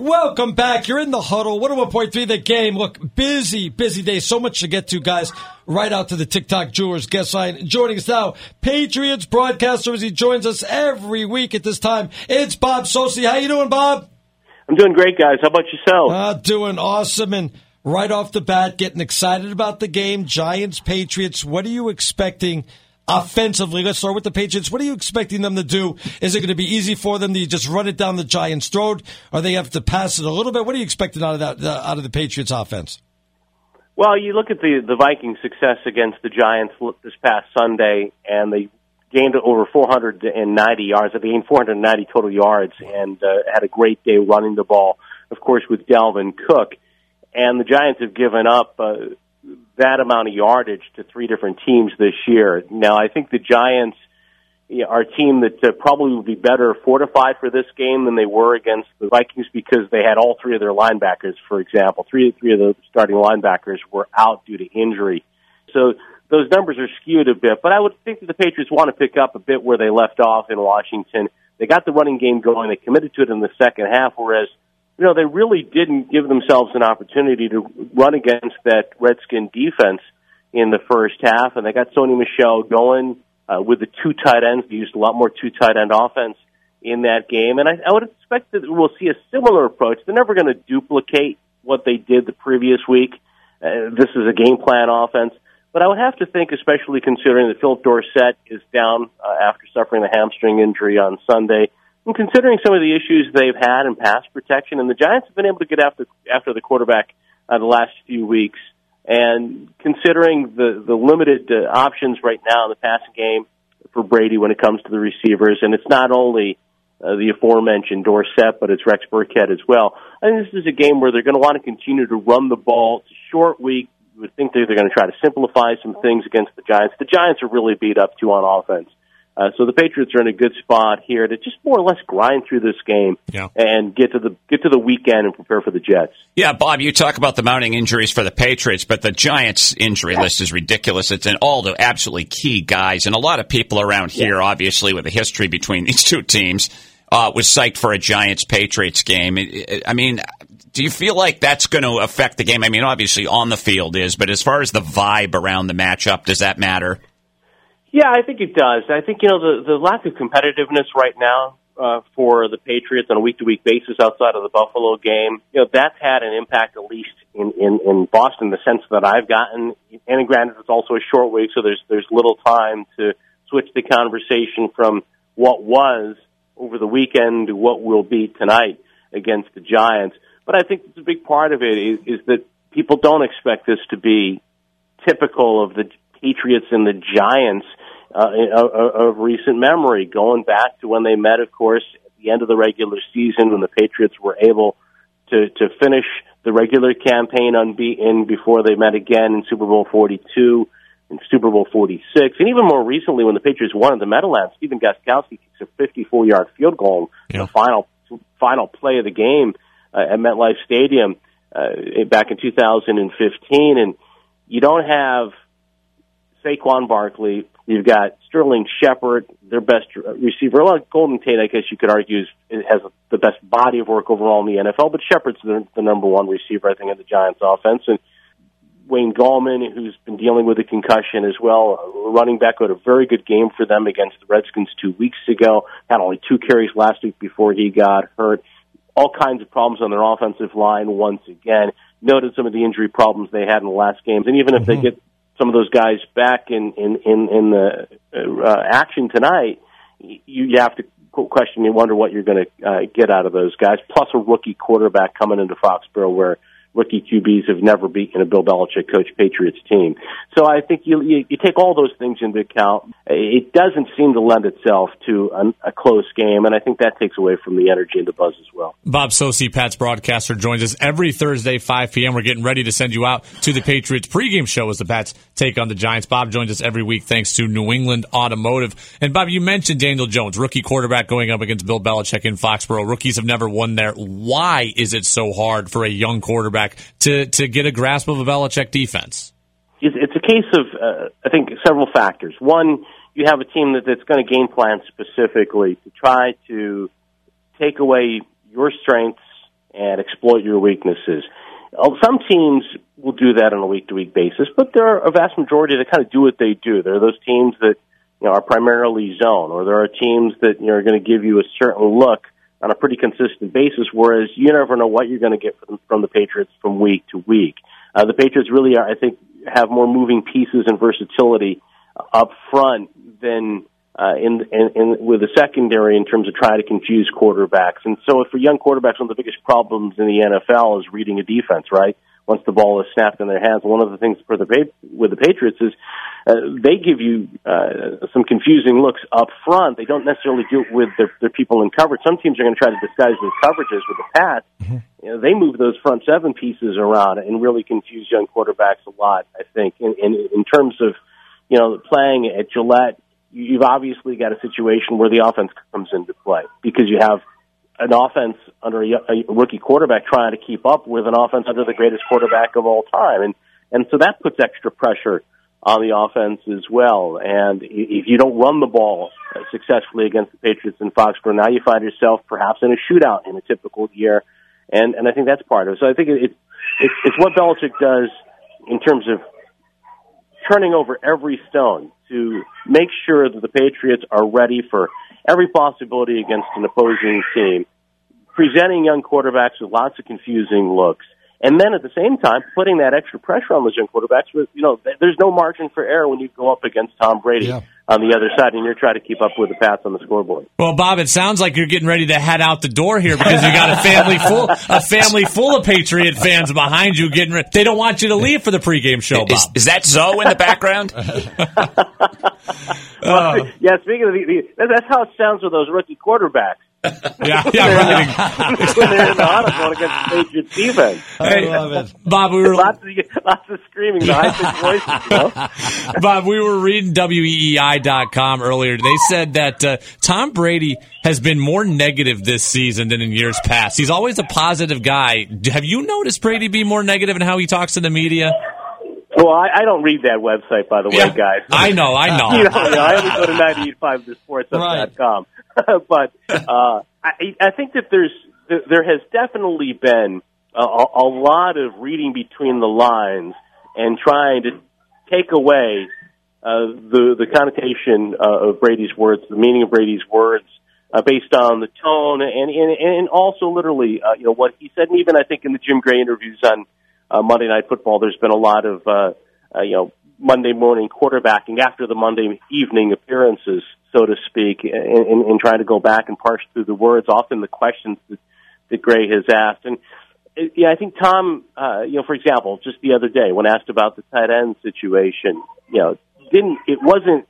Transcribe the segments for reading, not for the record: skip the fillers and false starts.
Welcome back. You're in the huddle. 101.3 The Game. Look, busy day. So much to get to, guys. Right out to the TikTok Jewelers guest line. Joining us now, Patriots broadcaster, as he joins us every week at this time. It's Bob Socci. How you doing, Bob? I'm doing great, guys. How about yourself? Doing awesome. And right off the bat, getting excited about the game. Giants, Patriots. What are you expecting offensively? Let's start with the Patriots. What are you expecting them to do? Is it going to be easy for them to just run it down the Giants' throat, or they have to pass it a little bit? What are you expecting out of the Patriots offense? Well, you look at the Vikings' success against the Giants this past Sunday, and they gained over 490 yards. They gained 490 total yards and had a great day running the ball, of course, with Dalvin Cook. And the Giants have given up that amount of yardage to three different teams this year. Now, I think the Giants are a team that probably will be better fortified for this game than they were against the Vikings because they had all three of their linebackers, for example. Three of the starting linebackers were out due to injury. So those numbers are skewed a bit, but I would think that the Patriots want to pick up a bit where they left off in Washington. They got the running game going. They committed to it in the second half, whereas they really didn't give themselves an opportunity to run against that Redskin defense in the first half, and they got Sony Michel going with the two tight ends. They used a lot more two tight end offense in that game, and I would expect that we'll see a similar approach. They're never going to duplicate what they did the previous week. This is a game plan offense, but I would have to think, especially considering that Philip Dorsett is down after suffering a hamstring injury on Sunday, and considering some of the issues they've had in pass protection, and the Giants have been able to get after the quarterback the last few weeks, and considering the limited options right now in the passing game for Brady when it comes to the receivers, and it's not only the aforementioned Dorsett, but it's Rex Burkhead as well. I think this is a game where they're going to want to continue to run the ball. It's a short week. You would think they're going to try to simplify some things against the Giants. The Giants are really beat up, too, on offense. So the Patriots are in a good spot here to just more or less grind through this game and get to the weekend and prepare for the Jets. Yeah, Bob, you talk about the mounting injuries for the Patriots, but the Giants' injury list is ridiculous. It's in all the absolutely key guys, and a lot of people around here, obviously, with a history between these two teams, was psyched for a Giants-Patriots game. I mean, do you feel like that's going to affect the game? I mean, obviously on the field is, but as far as the vibe around the matchup, does that matter? Yeah, I think it does. I think, the lack of competitiveness right now for the Patriots on a week-to-week basis outside of the Buffalo game, that's had an impact at least in Boston, the sense that I've gotten. And granted, it's also a short week, so there's little time to switch the conversation from what was over the weekend to what will be tonight against the Giants. But I think a big part of it is that people don't expect this to be typical of the Patriots and the Giants of recent memory, going back to when they met, of course, at the end of the regular season when the Patriots were able to finish the regular campaign unbeaten before they met again in Super Bowl 42 and Super Bowl 46. And even more recently when the Patriots won at the Meadowlands, Stephen Gostkowski kicks a 54-yard field goal in the final play of the game at MetLife Stadium back in 2015. And you don't have Saquon Barkley. You've got Sterling Shepard, their best receiver. Well, Golden Tate, I guess you could argue, has the best body of work overall in the NFL, but Shepard's the number one receiver, I think, in the Giants' offense. And Wayne Gallman, who's been dealing with a concussion as well, running back, had a very good game for them against the Redskins 2 weeks ago. Had only 2 carries last week before he got hurt. All kinds of problems on their offensive line once again. Noted some of the injury problems they had in the last games. And even if they get some of those guys back in the action tonight, you have to question, you wonder what you're going to get out of those guys, plus a rookie quarterback coming into Foxborough where rookie QBs have never beaten a Bill Belichick coach Patriots team. So I think you take all those things into account. It doesn't seem to lend itself to a close game, and I think that takes away from the energy and the buzz as well. Bob Socci, Pat's broadcaster, joins us every Thursday, 5 p.m. We're getting ready to send you out to the Patriots pregame show as the Pats take on the Giants. Bob joins us every week thanks to New England Automotive. And, Bob, you mentioned Daniel Jones, rookie quarterback going up against Bill Belichick in Foxborough. Rookies have never won there. Why is it so hard for a young quarterback to get a grasp of a Belichick defense? It's a case of, I think, several factors. One, you have a team that's going to game plan specifically to try to take away your strengths and exploit your weaknesses. Some teams will do that on a week-to-week basis, but there are a vast majority that kind of do what they do. There are those teams that are primarily zone, or there are teams that are going to give you a certain look on a pretty consistent basis, whereas you never know what you're going to get from the Patriots from week to week. The Patriots really are, I think, have more moving pieces and versatility up front than with the secondary in terms of trying to confuse quarterbacks. And so for young quarterbacks, one of the biggest problems in the NFL is reading a defense, right? Once the ball is snapped in their hands. One of the things with the Patriots is they give you some confusing looks up front. They don't necessarily do it with their people in coverage. Some teams are going to try to disguise those coverages with the pass. Mm-hmm. They move those front seven pieces around and really confuse young quarterbacks a lot, I think. In terms of, playing at Gillette, you've obviously got a situation where the offense comes into play because you have an offense under a rookie quarterback trying to keep up with an offense under the greatest quarterback of all time. And so that puts extra pressure on the offense as well. And if you don't run the ball successfully against the Patriots in Foxborough, now you find yourself perhaps in a shootout in a typical year. And I think that's part of it. So I think it's what Belichick does in terms of turning over every stone to make sure that the Patriots are ready for every possibility against an opposing team, presenting young quarterbacks with lots of confusing looks, and then at the same time putting that extra pressure on those young quarterbacks. There's no margin for error when you go up against Tom Brady on the other side and you're trying to keep up with the Pats on the scoreboard. Well, Bob, it sounds like you're getting ready to head out the door here because you got a family full of Patriot fans behind you getting ready. They don't want you to leave for the pregame show, Bob. Is that Zoe in the background? Yeah, speaking of that's how it sounds with those rookie quarterbacks. Yeah, right. When they're in the huddle going against the Patriots defense. Hey, I love it. Bob, we were lots of screaming, the high-pitched voices. Bob, we were reading WEEI.com earlier. They said that Tom Brady has been more negative this season than in years past. He's always a positive guy. Have you noticed Brady be more negative in how he talks to the media? Well, I don't read that website, by the way, guys. I know. I only go to 985thesports.com. Right. But I think that there has definitely been a lot of reading between the lines and trying to take away the connotation of Brady's words, the meaning of Brady's words, based on the tone and also literally what he said. And even I think in the Jim Gray interviews on Monday Night Football, there's been a lot of Monday morning quarterbacking after the Monday evening appearances, so to speak, in trying to go back and parse through the words, often the questions that Gray has asked. And I think Tom, for example, just the other day when asked about the tight end situation, it wasn't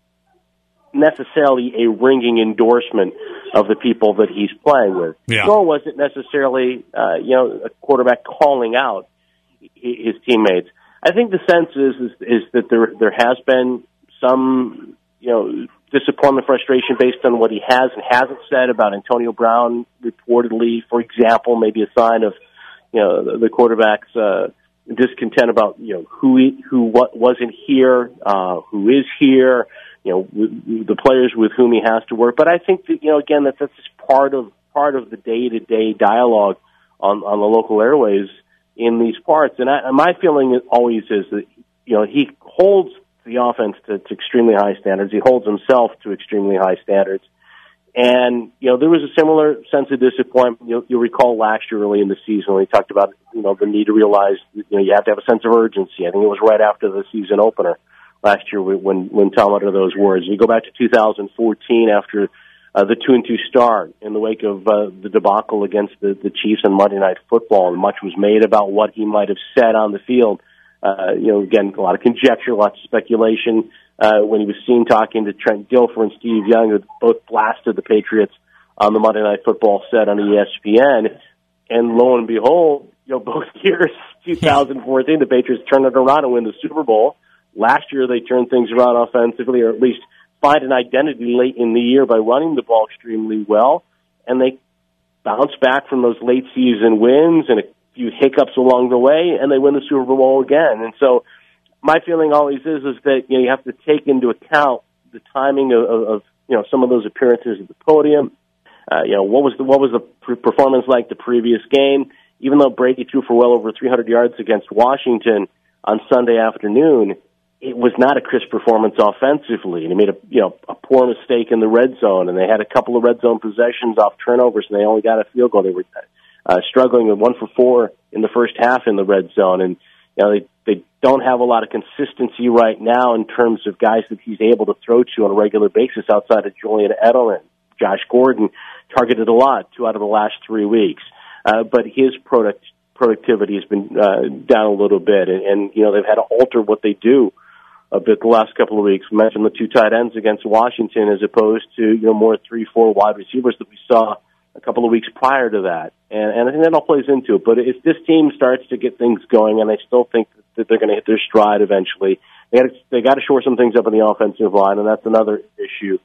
necessarily a ringing endorsement of the people that he's playing with, nor was it necessarily a quarterback calling out his teammates. I think the sense is that there has been some disappointment, frustration based on what he has and hasn't said about Antonio Brown reportedly, for example, maybe a sign of the quarterback's discontent about who wasn't here, who is here, the players with whom he has to work. But I think that again that's just part of the day-to-day dialogue on the local airways in these parts. And my feeling always is that he holds the offense to extremely high standards. He holds himself to extremely high standards. And there was a similar sense of disappointment. You'll recall last year early in the season when he talked about the need to realize you have to have a sense of urgency. I think it was right after the season opener last year when Tom uttered those words. You go back to 2014 after the 2-2 start in the wake of the debacle against the Chiefs on Monday Night Football, and much was made about what he might have said on the field. Again, a lot of conjecture, lots of speculation. When he was seen talking to Trent Dilfer and Steve Young, who both blasted the Patriots on the Monday Night Football set on ESPN, and lo and behold, both years, 2014, the Patriots turned it around and win the Super Bowl. Last year, they turned things around offensively, or at least find an identity late in the year by running the ball extremely well, and they bounced back from those late season wins and a few hiccups along the way, and they win the Super Bowl again. And so my feeling always is that you have to take into account the timing of some of those appearances at the podium, What was the performance like the previous game? Even though Brady threw for well over 300 yards against Washington on Sunday afternoon, it was not a crisp performance offensively, and he made a poor mistake in the red zone, and they had a couple of red zone possessions off turnovers, and they only got a field goal. They were struggling with 1 for 4 in the first half in the red zone, and they don't have a lot of consistency right now in terms of guys that he's able to throw to on a regular basis outside of Julian Edelman. Josh Gordon targeted a lot 2 out of the last 3 weeks, but his productivity has been down a little bit, and they've had to alter what they do a bit the last couple of weeks. We mentioned the 2 tight ends against Washington as opposed to more 3-4 wide receivers that we saw a couple of weeks prior to that, and I think that all plays into it. But if this team starts to get things going, and I still think that they're going to hit their stride eventually, they got to shore some things up in the offensive line, and that's another issue.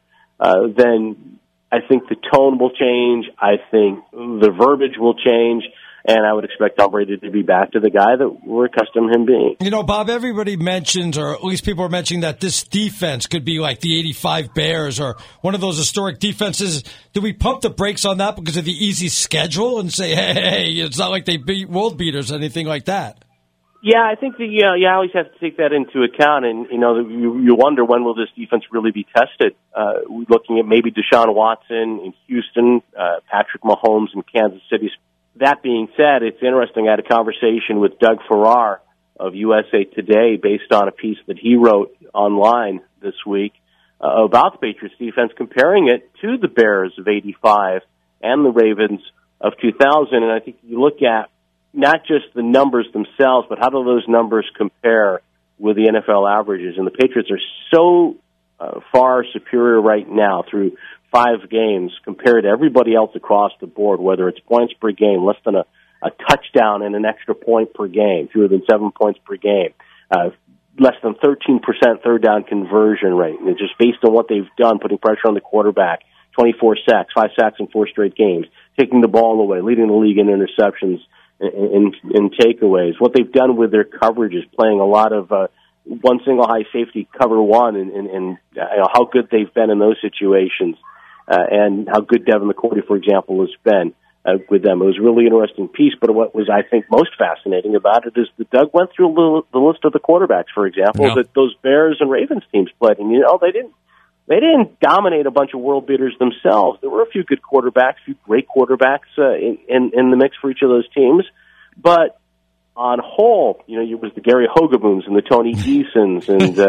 Then I think the tone will change. I think the verbiage will change. And I would expect Tom Brady to be back to the guy that we're accustomed to him being. Bob, everybody mentions, or at least people are mentioning, that this defense could be like the 85 Bears or one of those historic defenses. Do we pump the brakes on that because of the easy schedule and say, hey, it's not like they beat world beaters or anything like that? Yeah, I think that you always have to take that into account, and you wonder when will this defense really be tested. Looking at maybe Deshaun Watson in Houston, Patrick Mahomes in Kansas City. That being said, it's interesting. I had a conversation with Doug Farrar of USA Today based on a piece that he wrote online this week about the Patriots defense, comparing it to the Bears of '85 and the Ravens of 2000. And I think you look at not just the numbers themselves, but how do those numbers compare with the NFL averages? And the Patriots are so far superior right now through 5 games compared to everybody else across the board, whether it's points per game, less than a touchdown and an extra point per game, fewer than 7 points per game, less than 13% third down conversion rate. And just based on what they've done, putting pressure on the quarterback, 24 sacks, 5 sacks in 4 straight games, taking the ball away, leading the league in interceptions and takeaways. What they've done with their coverage is playing a lot of one single high safety cover one, and how good they've been in those situations. And how good Devin McCourty, for example, has been with them. It was a really interesting piece, but what was, I think, most fascinating about it is that Doug went through the list of the quarterbacks, for example, that those Bears and Ravens teams played. And, they didn't dominate a bunch of world beaters themselves. There were a few good quarterbacks, a few great quarterbacks in the mix for each of those teams. But on whole, it was the Gary Hogaboons and the Tony Easons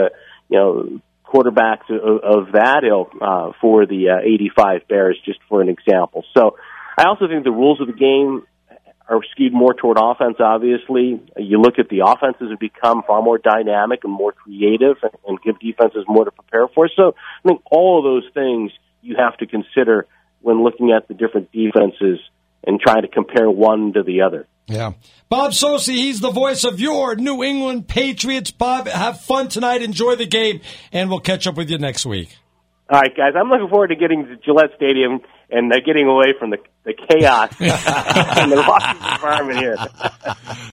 and, quarterbacks of that ilk for the 85 Bears, just for an example. So I also think the rules of the game are skewed more toward offense, obviously. You look at the offenses have become far more dynamic and more creative and give defenses more to prepare for. So I think all of those things you have to consider when looking at the different defenses and trying to compare one to the other. Yeah. Bob Socci, he's the voice of your New England Patriots. Bob, have fun tonight. Enjoy the game, and we'll catch up with you next week. All right, guys. I'm looking forward to getting to Gillette Stadium and getting away from the chaos in the Washington environment here.